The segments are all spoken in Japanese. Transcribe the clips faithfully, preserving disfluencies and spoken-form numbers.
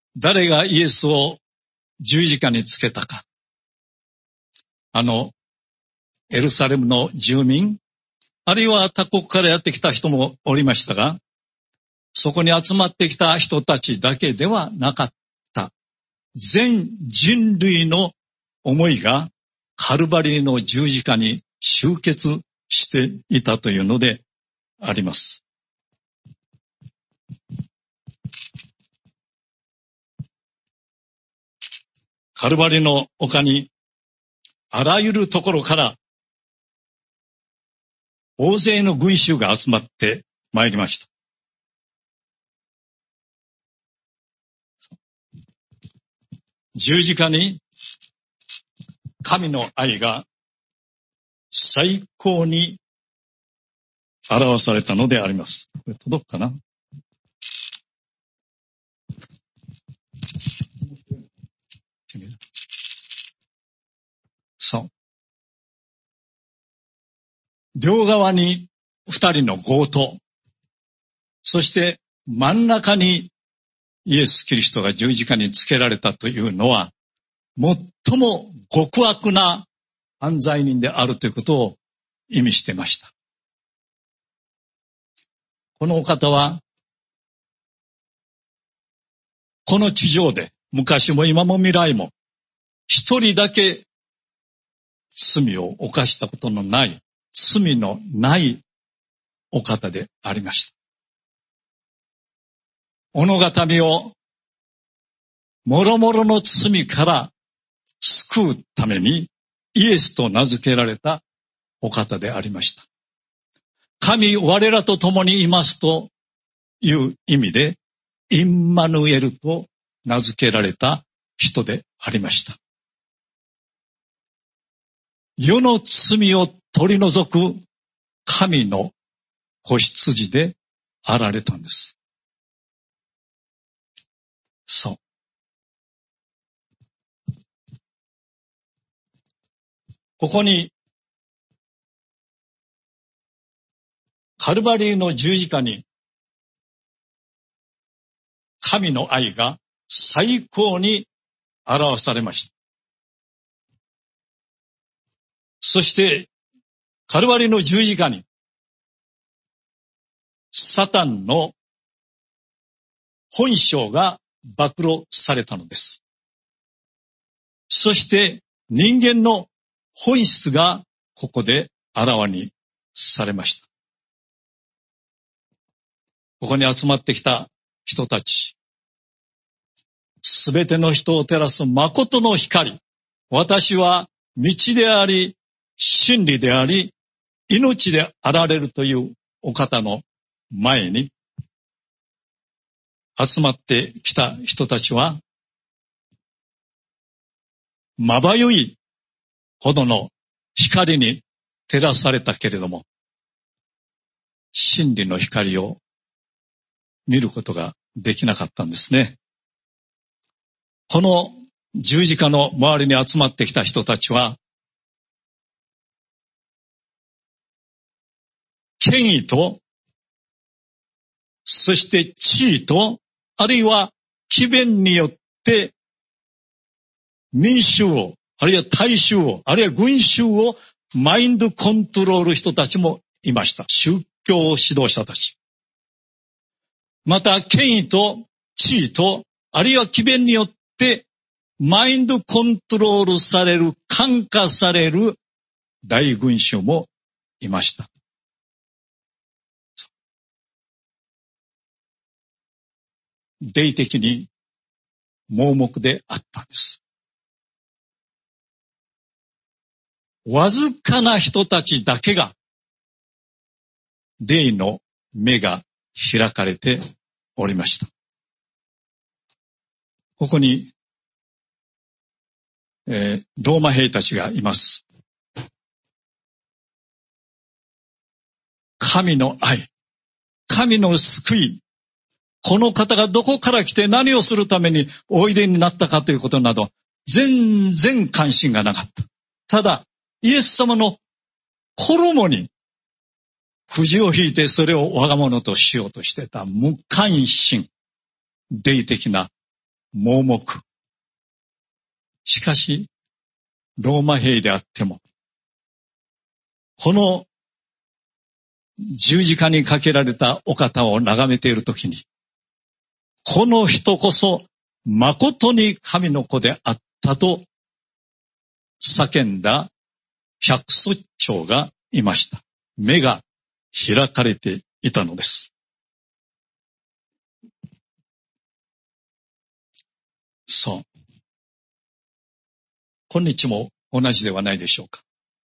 誰がイエスを十字架につけたか。あの、エルサレムの住民、あるいは他国からやってきた人もおりましたが、そこに集まってきた人たちだけではなかった。全人類の思いがカルバリーの十字架に集結していたというのであります。カルバリーの丘にあらゆるところから大勢の群衆が集まってまいりました。十字架に神の愛が最高に表されたのであります。これ届くかな？そう。両側に二人の強盗、そして真ん中にイエス・キリストが十字架につけられたというのは、最も極悪な犯罪人であるということを意味していました。このお方は、この地上で昔も今も未来も一人だけ罪を犯したことのない、罪のないお方でありました。物語を諸々の罪から救うためにイエスと名付けられたお方でありました。神我らと共にいますという意味でインマヌエルと名付けられた人でありました。世の罪を取り除く神の子羊であられたんです。そう。ここにカルバリーの十字架に神の愛が最高に表されました。そしてカルバリーの十字架にサタンの本性が暴露されたのです。そして人間の本質がここであらわにされました。ここに集まってきた人たち、すべての人を照らす誠の光、私は道であり、真理であり、命であられるというお方の前に集まってきた人たちは、まばゆいほどの光に照らされたけれども、真理の光を見ることができなかったんですね。この十字架の周りに集まってきた人たちは、権威と、そして地位と、あるいは機弁によって民衆を、あるいは大衆を、あるいは群衆をマインドコントロール人たちもいました。宗教指導者たち。また権威と地位と、あるいは機弁によってマインドコントロールされる、感化される大群衆もいました。霊的に盲目であったんです。わずかな人たちだけが霊の目が開かれておりました。ここに、えー、ローマ兵たちがいます。神の愛、神の救い、この方がどこから来て何をするためにおいでになったかということなど、全然関心がなかった。ただ、イエス様の衣にくじを引いてそれを我が物としようとしてた無関心、霊的な盲目。しかし、ローマ兵であっても、この十字架にかけられたお方を眺めているときに、この人こそ誠に神の子であったと叫んだ百卒長がいました。目が開かれていたのです。そう。今日も同じではないでしょうか。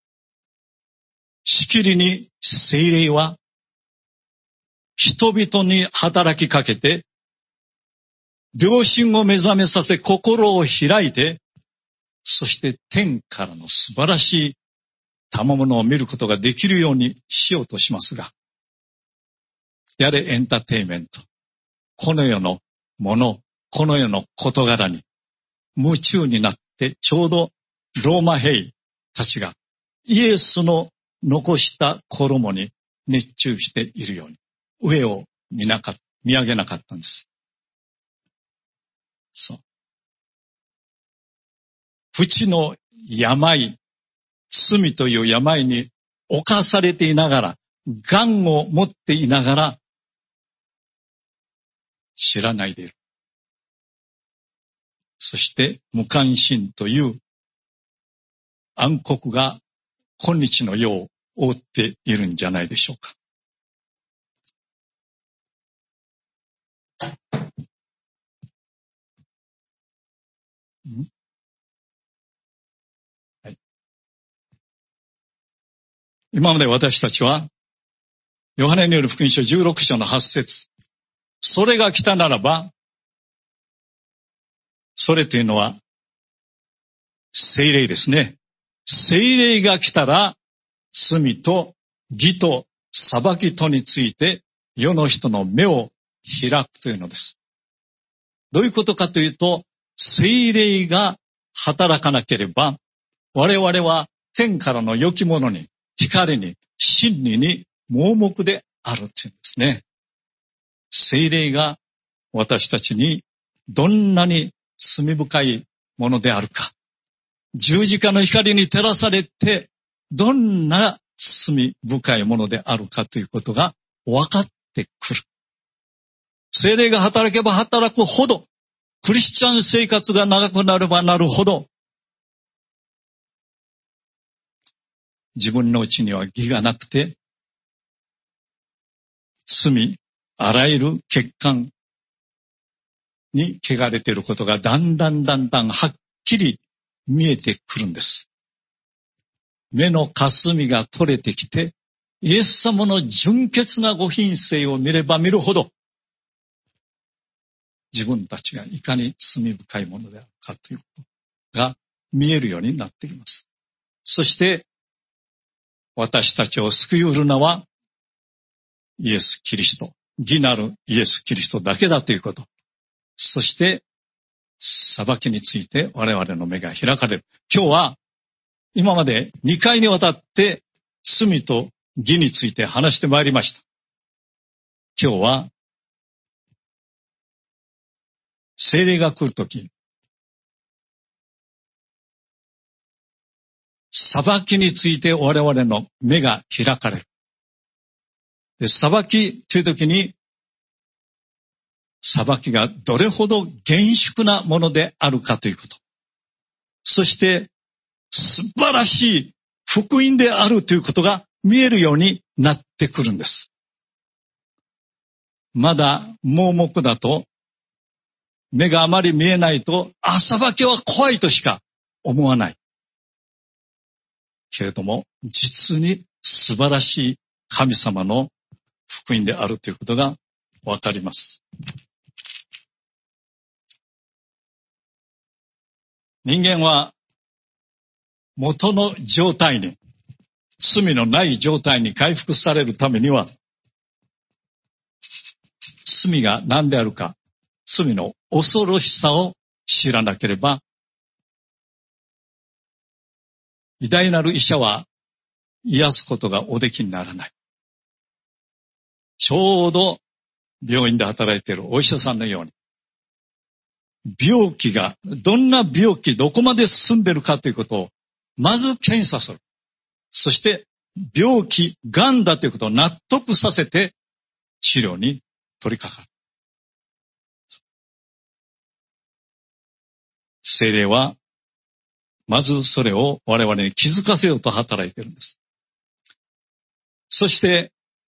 しきりに聖霊は人々に働きかけて、良心を目覚めさせ心を開いて、そして天からの素晴らしい賜物を見ることができるようにしようとしますが、やれエンターテイメント、この世のもの、この世の事柄に夢中になってちょうどローマ兵たちがイエスの残した衣に熱中しているように上を見なかっ見上げなかったんです。そう。不治の病、罪という病に侵されていながら、癌を持っていながら、知らないでいる。そして無関心という暗黒が今日の世を覆っているんじゃないでしょうか。んはい、今まで私たちはヨハネによる福音書じゅうろく章のはち節、それが来たならば、それというのは聖霊ですね。聖霊が来たら罪と義と裁きとについて世の人の目を開くというのです。どういうことかというと、聖霊が働かなければ我々は天からの良きものに、光に、真理に盲目であるというんですね。聖霊が私たちにどんなに罪深いものであるか、十字架の光に照らされてどんな罪深いものであるかということが分かってくる。聖霊が働けば働くほど、クリスチャン生活が長くなればなるほど、自分のうちには義がなくて、罪、あらゆる欠陥に汚れていることがだんだんだんだんはっきり見えてくるんです。目の霞が取れてきて、イエス様の純潔なご品性を見れば見るほど、自分たちがいかに罪深いものであるかということが見えるようになってきます。そして、私たちを救い得るのは、イエス・キリスト、義なるイエス・キリストだけだということ。そして、裁きについて我々の目が開かれる。今日は、今までにかいにわたって罪と義について話してまいりました。今日は、聖霊が来るとき、裁きについて我々の目が開かれる。で、裁きというときに、裁きがどれほど厳粛なものであるかということ。そして、素晴らしい福音であるということが見えるようになってくるんです。まだ盲目だと、目があまり見えないと、あ、裁きは怖いとしか思わない。けれども、実に素晴らしい神様の福音であるということがわかります。人間は元の状態に、罪のない状態に回復されるためには、罪が何であるか、罪の恐ろしさを知らなければ、偉大なる医者は癒すことがおできにならない。ちょうど病院で働いているお医者さんのように、 病気が、どんな病気、どこまで進んでるかということを、まず検査する。そして、病気、癌だということを納得させて、治療に取り掛かる。聖霊は、まずそれを我々に気づかせようと働いているんです。そして、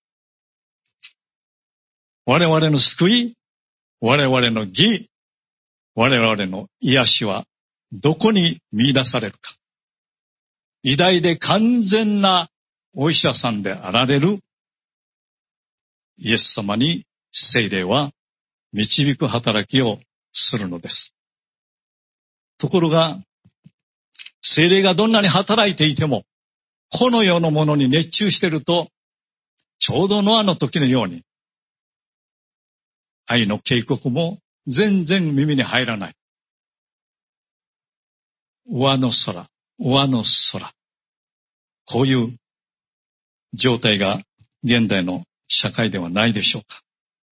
我々の救い、我々の義、我々の癒しはどこに見出されるか。偉大で完全なお医者さんであられるイエス様に聖霊は導く働きをするのです。ところが、聖霊がどんなに働いていても、この世のものに熱中していると、ちょうどノアの時のように、愛の警告も全然耳に入らない。上の空、上の空。こういう状態が現代の社会ではないでしょうか。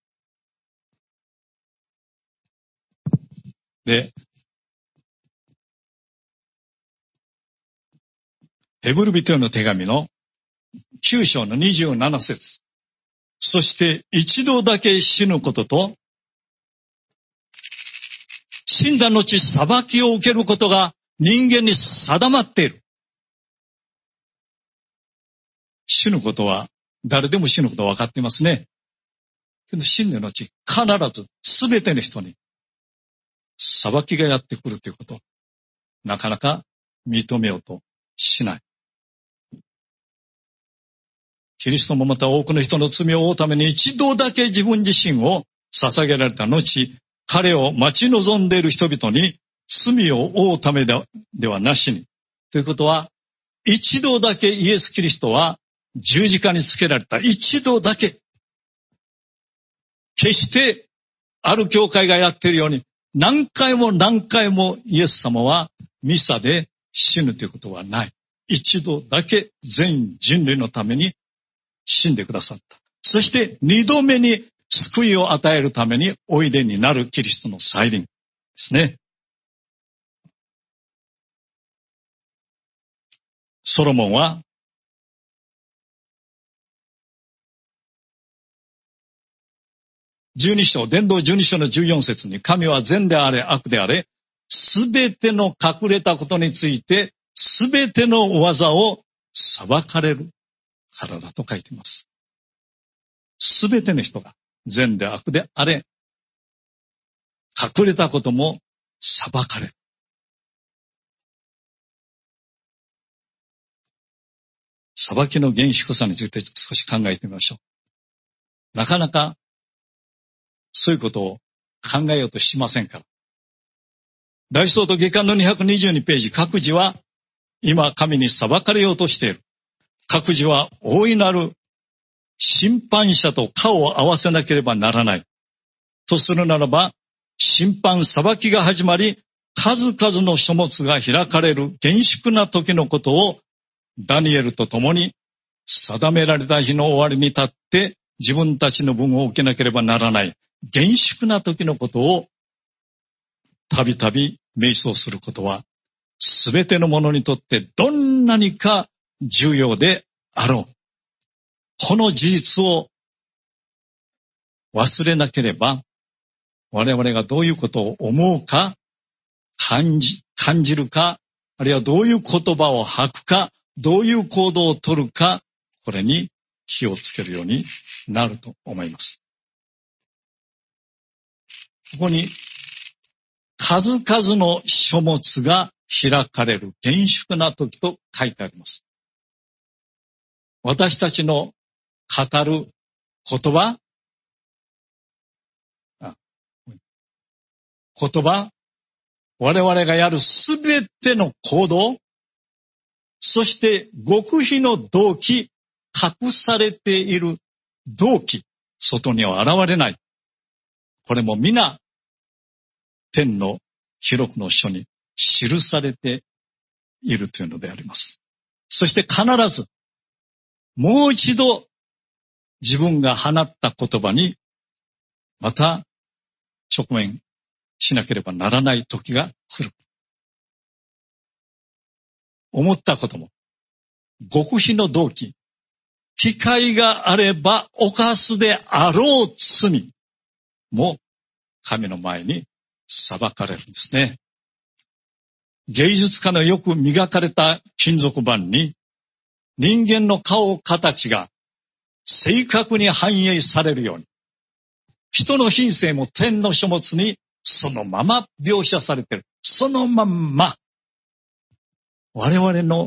で、ヘブル人への手紙のきゅう章のにじゅうなな節。そして一度だけ死ぬことと、死んだ後裁きを受けることが人間に定まっている。死ぬことは誰でも死ぬことは分かっていますね。けど死んだ後必ず全ての人に裁きがやってくるということ、なかなか認めようとしない。キリストもまた多くの人の罪を負うために一度だけ自分自身を捧げられた後、彼を待ち望んでいる人々に罪を負うためではなしに。ということは、一度だけイエス・キリストは十字架につけられた。一度だけ。決してある教会がやっているように、何回も何回もイエス様はミサで死ぬということはない。一度だけ全人類のために死んでくださった。そして二度目に救いを与えるためにおいでになるキリストの再臨ですね。ソロモンは十二章、伝道十二章の十四節に、神は善であれ悪であれ、すべての隠れたことについて、すべての技を裁かれるからだと書いています。すべての人が善で悪であれ、隠れたことも裁かれる。裁きの厳粛さについて少し考えてみましょう。なかなかそういうことを考えようとしませんから。大使徒と下巻のにひゃくにじゅうにページ、各自は今神に裁かれようとしている。各自は大いなる審判者と顔を合わせなければならない。とするならば、審判裁きが始まり、数々の書物が開かれる厳粛な時のことをダニエルと共に定められた日の終わりに立って自分たちの分を受けなければならない厳粛な時のことをたびたび瞑想することはすべてのものにとってどんなにか重要であろう。この事実を忘れなければ我々がどういうことを思うか感じ、感じるか、あるいはどういう言葉を吐くか、どういう行動を取るか、これに気をつけるようになると思います。ここに数々の書物が開かれる厳粛な時と書いてあります。私たちの語る言葉、言葉、我々がやるすべての行動、そして極秘の動機、隠されている動機、外には現れない。これも皆、天の記録の書に記されているというのであります。そして必ず、もう一度自分が放った言葉に、また直面しなければならない時が来る。思ったことも、極秘の動機、機会があれば犯すであろう罪も神の前に裁かれるんですね。芸術家のよく磨かれた金属板に人間の顔形が正確に反映されるように、人の品性も天の書物にそのまま描写されている。そのまんま我々の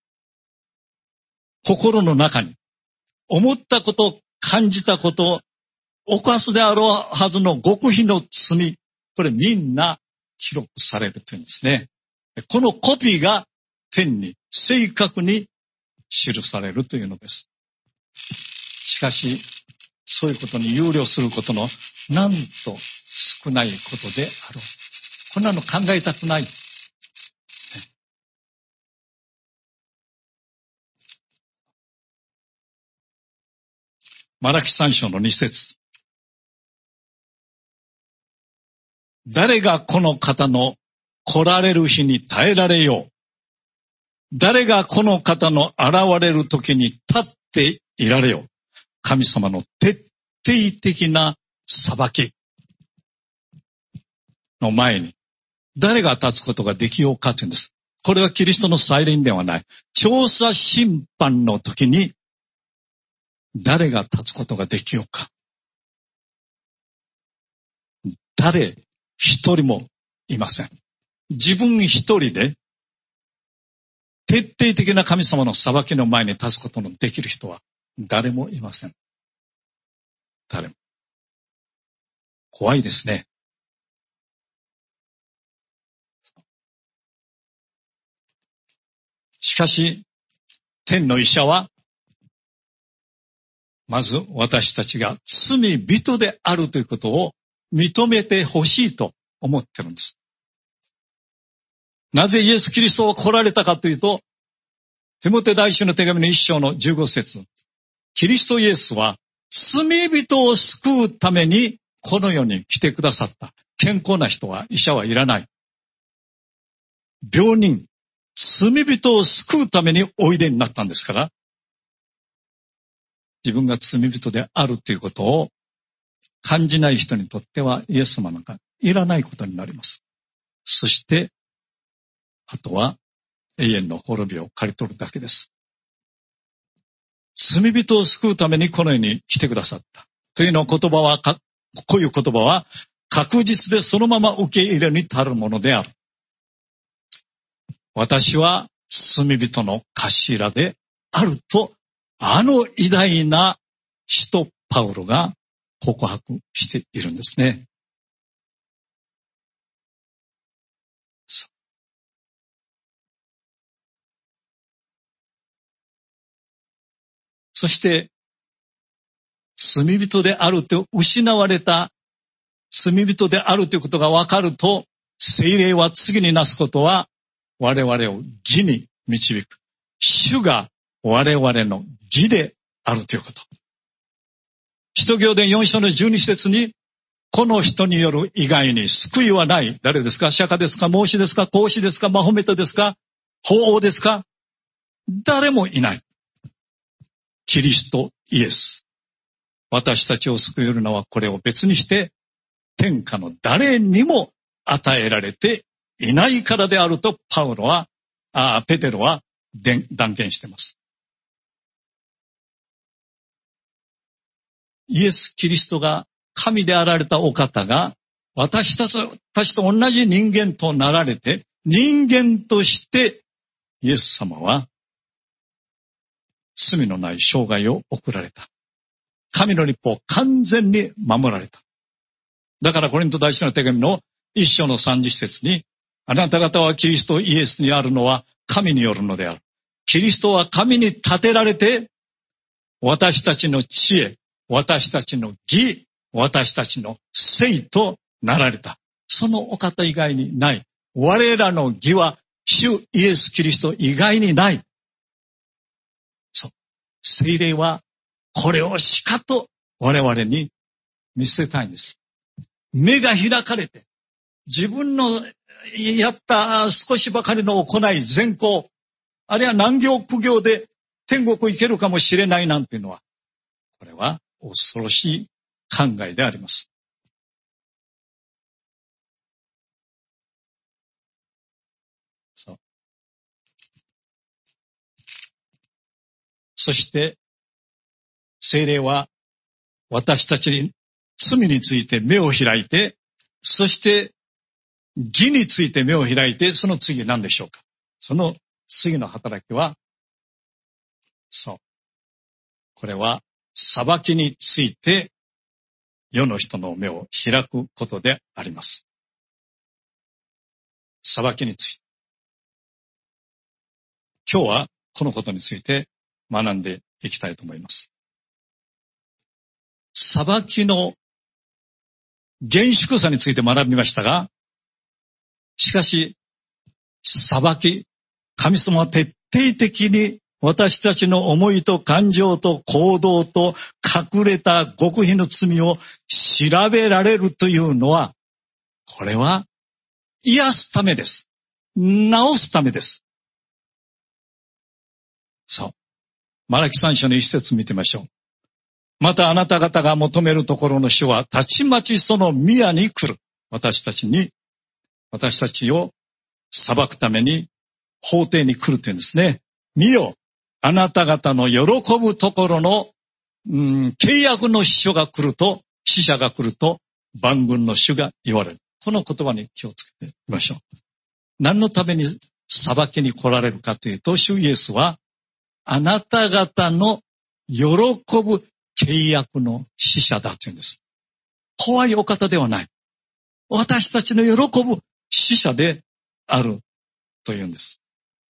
心の中に思ったこと、感じたこと、犯すであろうはずの極秘の罪、これみんな記録されるというんですね。このコピーが天に正確に記されるというのです。しかし、そういうことに憂慮することのなんと少ないことであろう。こんなの考えたくない。マラキさん章のに節。誰がこの方の来られる日に耐えられよう。誰がこの方の現れる時に立っていられよう。神様の徹底的な裁きの前に誰が立つことができようかというんです。これはキリストの再臨ではない。調査審判の時に誰が立つことができようか。誰一人もいません。自分一人で徹底的な神様の裁きの前に立つことのできる人は誰もいません。誰も。怖いですね。しかし、天の医者は、まず私たちが罪人であるということを認めてほしいと思ってるんです。なぜイエス・キリストが来られたかというと、テモテ大衆の手紙の一章のじゅうご節。キリストイエスは罪人を救うためにこの世に来てくださった。健康な人は医者はいらない。病人、罪人を救うためにおいでになったんですから、自分が罪人であるということを感じない人にとってはイエス様なんかいらないことになります。そして、あとは永遠の滅びを刈り取るだけです。罪人を救うためにこの世に来てくださった。というの言葉は、こういう言葉は確実でそのまま受け入れに足るものである。私は罪人の頭であると、あの偉大な使徒パウロが告白しているんですね。そして、罪人であると失われた罪人であるということが分かると、聖霊は次になすことは我々を義に導く。主が我々の義であるということ。使徒行伝よん章のじゅうに節に、この人による以外に救いはない。誰ですか？釈迦ですか？孟子ですか？孔子ですか？マホメトですか？法王ですか？誰もいない。キリストイエス。私たちを救えるのはこれを別にして、天下の誰にも与えられていないからであるとパウロは、あペテロは断言しています。イエス・キリストが神であられたお方が私たちと同じ人間となられて、人間としてイエス様は罪のない生涯を送られた。神の律法を完全に守られた。だからコリント第一の手紙の一章のさんじゅっ節に、あなた方はキリストイエスにあるのは神によるのである。キリストは神に立てられて、私たちの知恵、私たちの義、私たちの聖となられた。そのお方以外にない。我らの義は主イエス・キリスト以外にない。そう。聖霊はこれをしかと我々に見せたいんです。目が開かれて、 自分のやった少しばかりの行い、善行、あるいは難行苦行で天国行けるかもしれないなんていうのは、これは恐ろしい考えであります。そう。そして、聖霊は私たちに罪について目を開いて、そして義について目を開いて、その次何でしょうか。その次の働きは、そう。これは裁きについて世の人の目を開くことであります。裁きについて。今日はこのことについて学んでいきたいと思います。裁きの厳粛さについて学びましたが、しかし、裁き、神様は徹底的に私たちの思いと感情と行動と隠れた極秘の罪を調べられるというのは、これは癒すためです。治すためです。そう。マラキさん書の一節見てみましょう。またあなた方が求めるところの主はたちまちその宮に来る。私たちに、私たちを裁くために法廷に来るというんですね。見よ、あなた方の喜ぶところの、うん、契約の使者が来ると、使者が来ると万軍の主が言われる。この言葉に気をつけてみましょう。何のために裁きに来られるかというと、主イエスはあなた方の喜ぶ契約の使者だというんです。怖いお方ではない。私たちの喜ぶ使者であるというんです。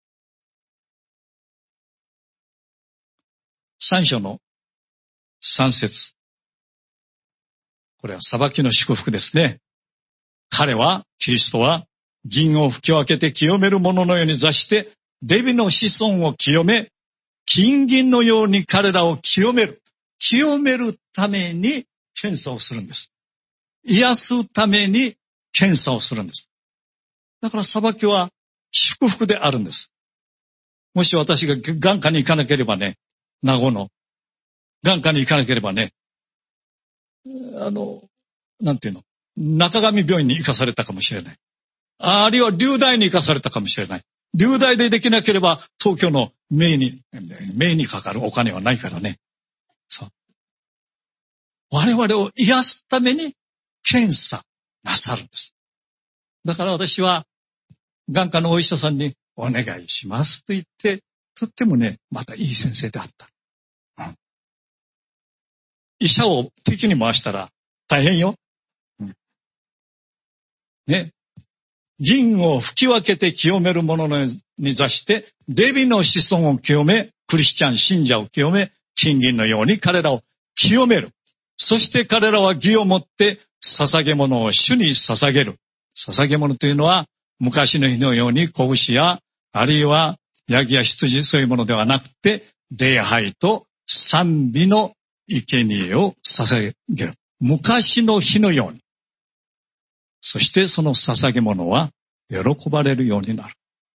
三章の三節。これは裁きの祝福ですね。彼は、キリストは、銀を吹き分けて清める者のように座して、レビの子孫を清め、金銀のように彼らを清める。清めるために検査をするんです。癒すために検査をするんです。だから裁きは祝福であるんです。もし私が眼科に行かなければね、名護の眼科に行かなければね、あの、なんていうの、中上病院に行かされたかもしれない。あるいは流大に行かされたかもしれない。流大でできなければ東京の名に、名にかかるお金はないからね。そう。我々を癒すために検査なさるんです。だから私は眼科のお医者さんにお願いしますと言って、とってもね、またいい先生であった。うん、医者を敵に回したら大変よ。うん、ね。銀を吹き分けて清める者に座して、レビの子孫を清め、クリスチャン信者を清め、金銀のように彼らを清める。そして彼らは義をもって捧げ物を主に捧げる。捧げ物というのは昔の日のように子牛や、あるいはヤギや羊、そういうものではなくて、礼拝と賛美の生贄を捧げる。昔の日のように。そしてその捧げ物は喜ばれるようになる。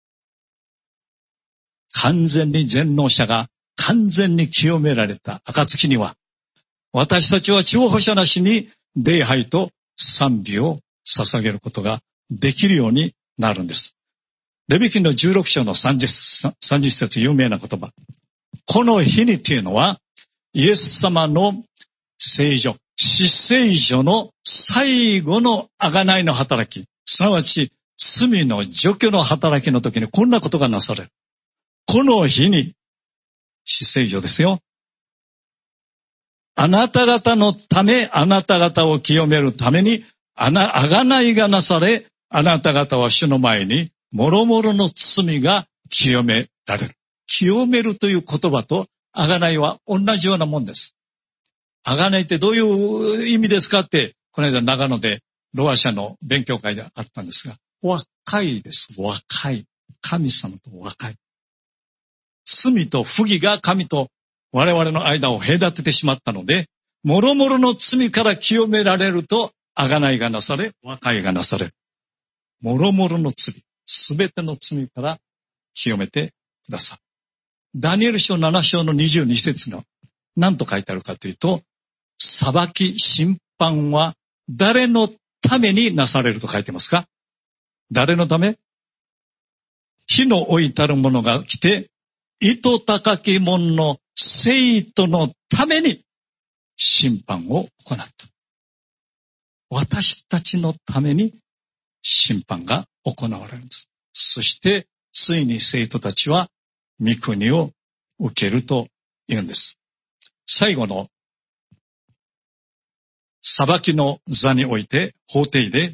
完全に全能者が完全に清められた暁には、私たちは中保者なしに礼拝と賛美を捧げることができるようになるんです。レビ記のじゅうろく章のさんじゅう節有名な言葉。この日にというのはイエス様の聖所、死聖所の最後の贖いの働き、すなわち罪の除去の働きの時にこんなことがなされる。この日に死聖所ですよ。あなた方のため、あなた方を清めるために、あな、贖いがなされ、あなた方は主の前に、もろもろの罪が清められる。清めるという言葉と、贖いは同じようなもんです。贖いってどういう意味ですかって、この間長野でロア社の勉強会であったんですが、若いです。若い。神様と若い。罪と不義が神と我々の間を隔ててしまったので、もろもろの罪から清められると、贖いがなされ、和解がなされる。 もろもろの罪、すべての罪から清めてください。ダニエル書なな章のにじゅうに節の何と書いてあるかというと、裁き、審判は誰のためになされると書いてますか？誰のため？火の置いたる者が来て、糸高き者の生徒のために審判を行った。私たちのために審判が行われるんです。そして、ついに生徒たちは御国を受けると言うんです。最後の裁きの座において、法廷で、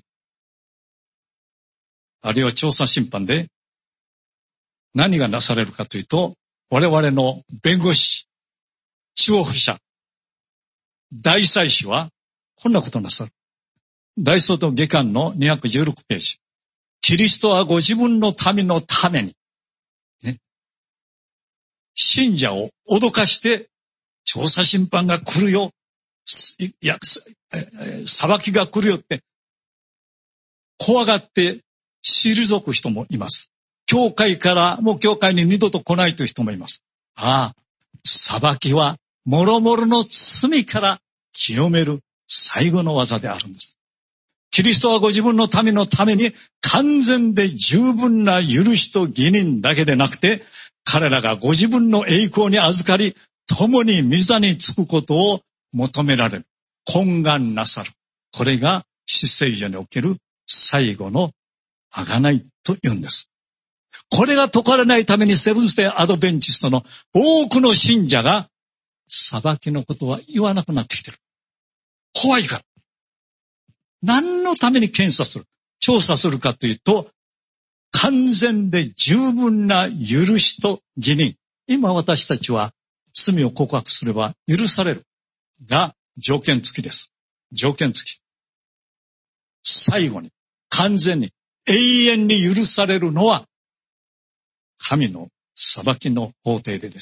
あるいは調査審判で何がなされるかというと、我々の弁護士、司法者、大祭司はこんなことなさる。大総統下巻のにひゃくじゅうろくページ。キリストはご自分の民のために、ね、信者を脅かして調査審判が来るよ、いや、裁きが来るよって怖がって退く人もいます。教会からもう教会に二度と来ないという人もいます。ああ、裁きはもろもろの罪から清める最後の技であるんです。キリストはご自分の民のために完全で十分な許しと義人だけでなくて、彼らがご自分の栄光に預かり、共に御座につくことを求められる。懇願なさる。これが至聖所における最後の贖いと言うんです。これが解かれないためにセブンスデーアドベンチストの多くの信者が裁きのことは言わなくなってきてる。怖いから。何のために検査する、調査するかというと、完全で十分な許しと義人。今私たちは罪を告白すれば許されるが条件付きです。条件付き。最後に完全に永遠に許されるのは神の裁きの法廷でです。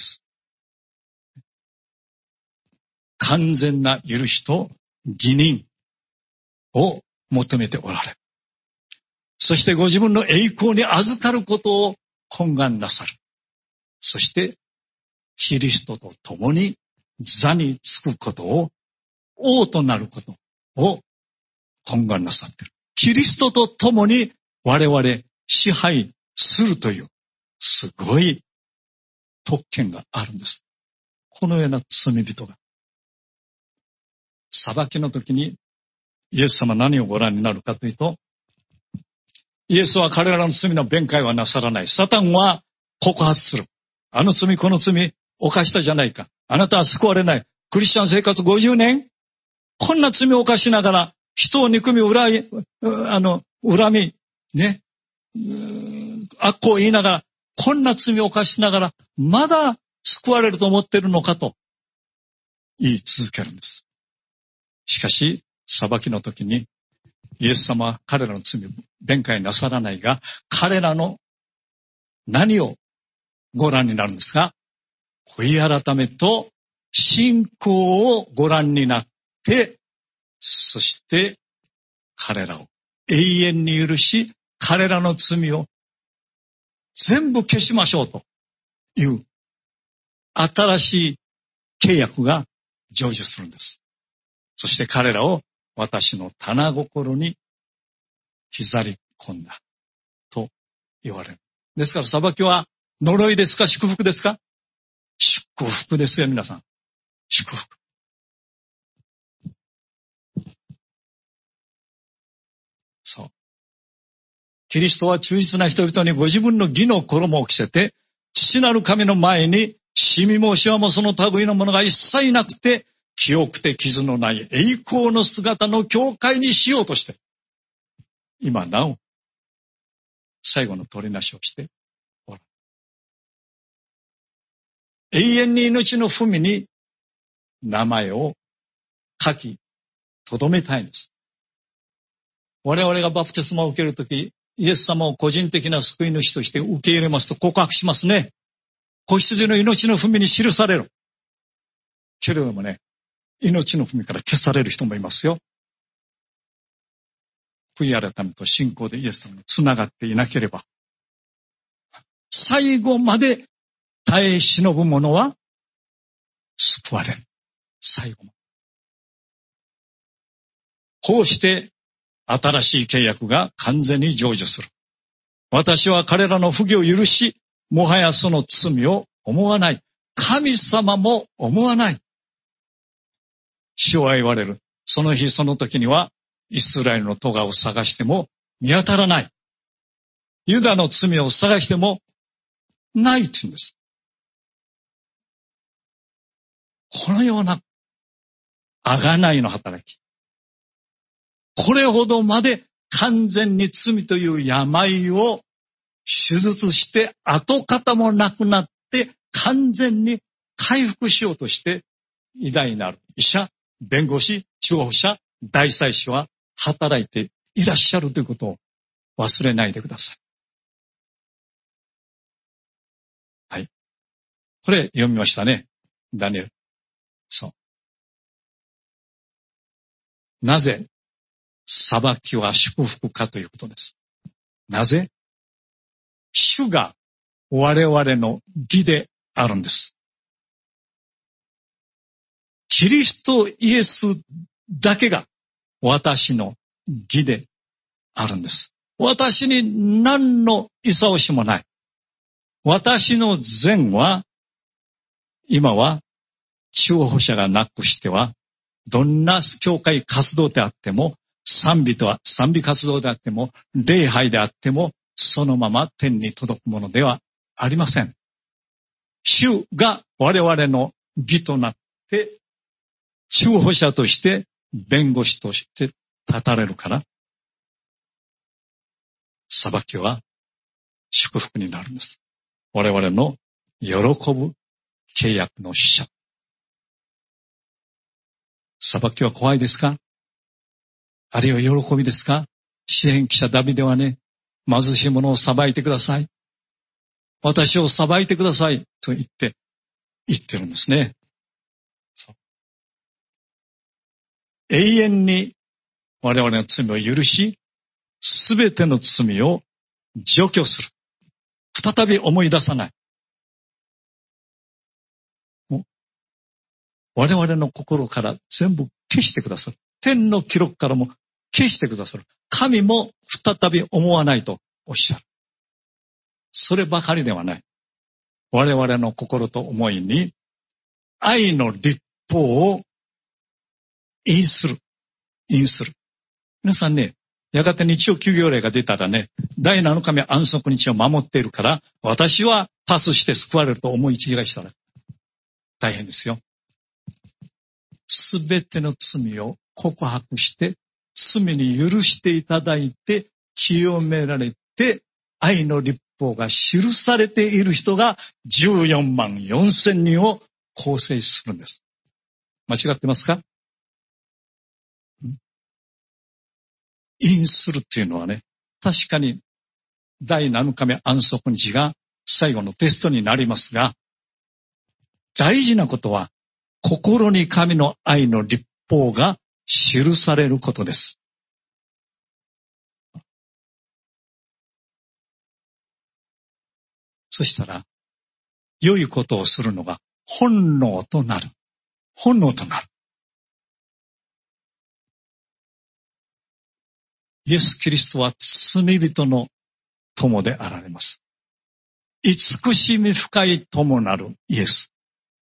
完全な許しと義人を求めておられる。そしてご自分の栄光に預かることを懇願なさる。そしてキリストと共に座につくことを、王となることを懇願なさっている。キリストと共に我々支配するというすごい特権があるんです。このような罪人が裁きの時にイエス様何をご覧になるかというと、イエスは彼らの罪の弁解はなさらない。サタンは告発する。あの罪この罪犯したじゃないか。あなたは救われない。クリスチャン生活ごじゅうねん、こんな罪を犯しながら人を憎み恨い、あの恨みね、悪行を言いながら、こんな罪を犯しながらまだ救われると思っているのかと言い続けるんです。しかし裁きの時にイエス様は彼らの罪を弁解なさらないが、彼らの何をご覧になるんですか？悔い改めと信仰をご覧になって、そして彼らを永遠に許し、彼らの罪を全部消しましょうという新しい契約が成就するんです。そして彼らを私の棚心に刻り込んだと言われる。ですから裁きは呪いですか祝福ですか？祝福ですよ皆さん。祝福。そう。キリストは忠実な人々にご自分の義の衣を着せて、父なる神の前にシミもシワもその類のものが一切なくて、清くて傷のない栄光の姿の教会にしようとして、今なお最後の取りなしをしておられる。永遠に命の文に名前を書き留めたいんです。我々がバプテスマを受けるとき、イエス様を個人的な救い主として受け入れますと告白しますね。子羊の命の文に記される。けれどもね、命の文から消される人もいますよ。 悔い改めと信仰でイエス様につながっていなければ、最後まで耐え忍ぶ者は救われる。最後まで。こうして新しい契約が完全に成就する。私は彼らの不義を許し、もはやその罪を思わない。神様も思わない。主は言われる。その日その時には、イスラエルの咎を探しても見当たらない。ユダの罪を探してもないって言うんです。このような贖いの働き。これほどまで完全に罪という病を手術して跡形もなくなって完全に回復しようとして偉大なる医者、弁護士、司法者、大祭司は働いていらっしゃるということを忘れないでください。はい。これ読みましたね。ダニエル。そう。なぜ裁きは祝福かということです。なぜ主が我々の義であるんです。キリストイエスだけが私の義であるんです。私に何の功しもない。私の善は、今は中保者がなくしては、どんな教会活動であっても、賛美とは、賛美活動であっても、礼拝であっても、そのまま天に届くものではありません。主が我々の義となって、中保者として、弁護士として立たれるから、裁きは祝福になるんです。我々の喜ぶ契約の使者。裁きは怖いですか？あるいは喜びですか？詩編記者ダビデはね、貧しい者を裁いてください。私を裁いてください。と言って、言ってるんですね。永遠に我々の罪を許し、すべての罪を除去する。再び思い出さない。もう我々の心から全部消してくださる。天の記録からも消してくださる。神も再び思わないとおっしゃる。そればかりではない。我々の心と思いに愛の律法を印する。印する。皆さんね、やがて日曜休業令が出たらね、第七日目安息日を守っているから、私はパスして救われると思い違いしたら大変ですよ。すべての罪を告白して、罪に許していただいて、清められて、愛の律法が記されている人がじゅうよんまんよんせんにんを構成するんです。間違ってますか？印するっていうのはね、確かに第七日目安息日が最後のテストになりますが、大事なことは心に神の愛の律法が記されることです。そしたら、良いことをするのが本能となる。本能となる。イエス・キリストは罪人の友であられます。慈しみ深い友なるイエス。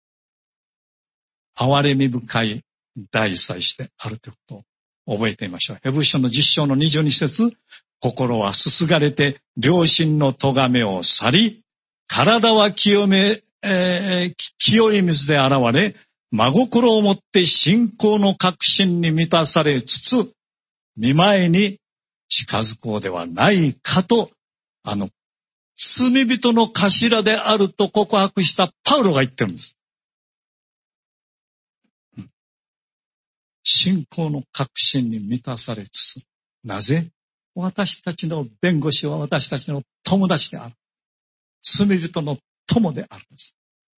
憐れみ深い大祭司であるということを覚えてみましょう。ヘブル書のじゅっ章のにじゅうに節、心はすすがれて良心の咎めを去り、体は清め、えー、清い水で洗われ、真心をもって信仰の確信に満たされつつ、見舞いに近づこうではないかと、あの、罪人の頭であると告白したパウロが言ってるんです。信仰の確信に満たされつつ、なぜ私たちの弁護士は私たちの友達である。罪人の友であるんです。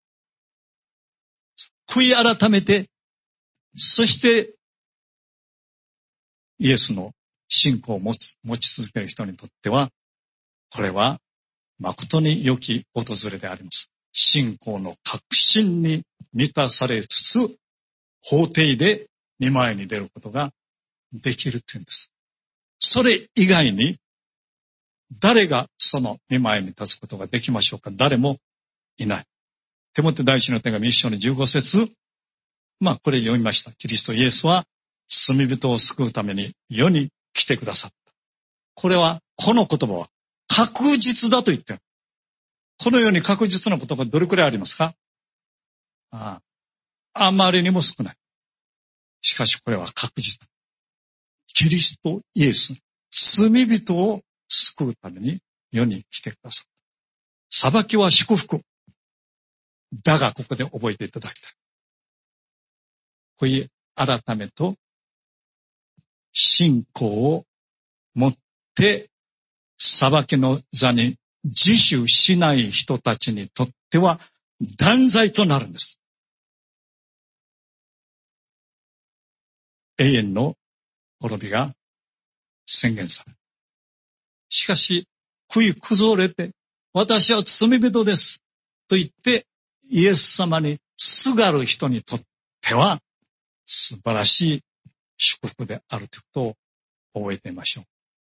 悔い改めて、そしてイエスの信仰を持つ、持ち続ける人にとっては、これは誠に良き訪れであります。信仰の確信に満たされつつ、法廷で御前に出ることができるというんです。それ以外に、誰がその御前に立つことができましょうか。誰もいない。テモテ第一の手紙一章のじゅうご節、まあこれ読みました。キリストイエスは罪人を救うために世に来てくださった。これは、この言葉は確実だと言ってる。このように確実な言葉どれくらいありますか？ああ、あまりにも少ない。しかしこれは確実だ。キリストイエス、罪人を救うために世に来てくださった。裁きは祝福。だがここで覚えていただきたい。悔い改めと信仰を持って裁きの座に自首しない人たちにとっては断罪となるんです。永遠の滅びが宣言される。しかし、悔い崩れて、私は罪人です。と言って、イエス様にすがる人にとっては、素晴らしい祝福であるということを覚えてみましょう。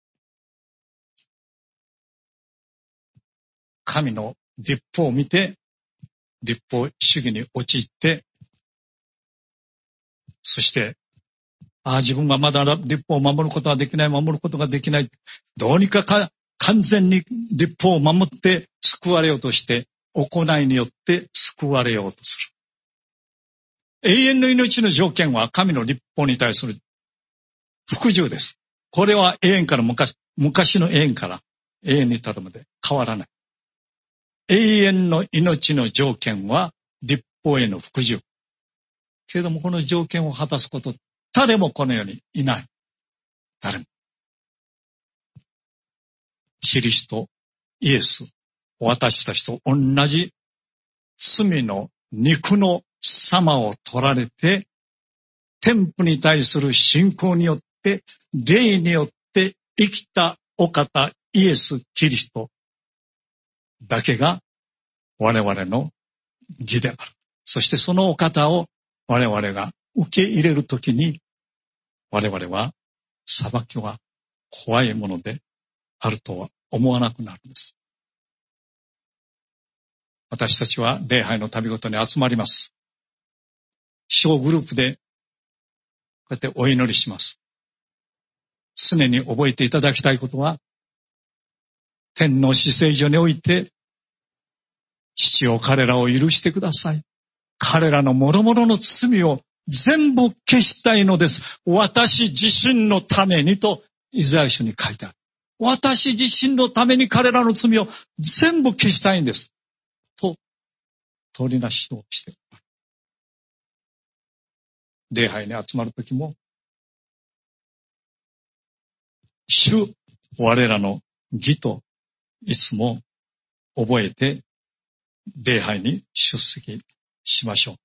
神の律法を見て、律法主義に陥って、そして、ああ、自分がまだ律法を守ることができない、守ることができない。どうにかか完全に律法を守って救われようとして、行いによって救われようとする。永遠の命の条件は神の律法に対する服従です。これは永遠から昔、昔の永遠から永遠に至るまで変わらない。永遠の命の条件は律法への服従。けれどもこの条件を果たすこと、誰もこの世にいない。誰も。キリスト、イエス、私たちと同じ罪の肉の様を取られて、天父に対する信仰によって、霊によって生きたお方、イエス・キリストだけが我々の義である。そしてそのお方を我々が受け入れるときに、我々は裁きは怖いものであるとは思わなくなるんです。私たちは礼拝の旅ごとに集まります。小グループでこうやってお祈りします。常に覚えていただきたいことは、天の至聖所において、父よ彼らを許してください。彼らの諸々の罪を全部消したいのです。私自身のためにとイザヤ書に書いてある。私自身のために彼らの罪を全部消したいんです。と、取りなしをしている。礼拝に集まるときも、主、我らの義といつも覚えて礼拝に出席しましょう。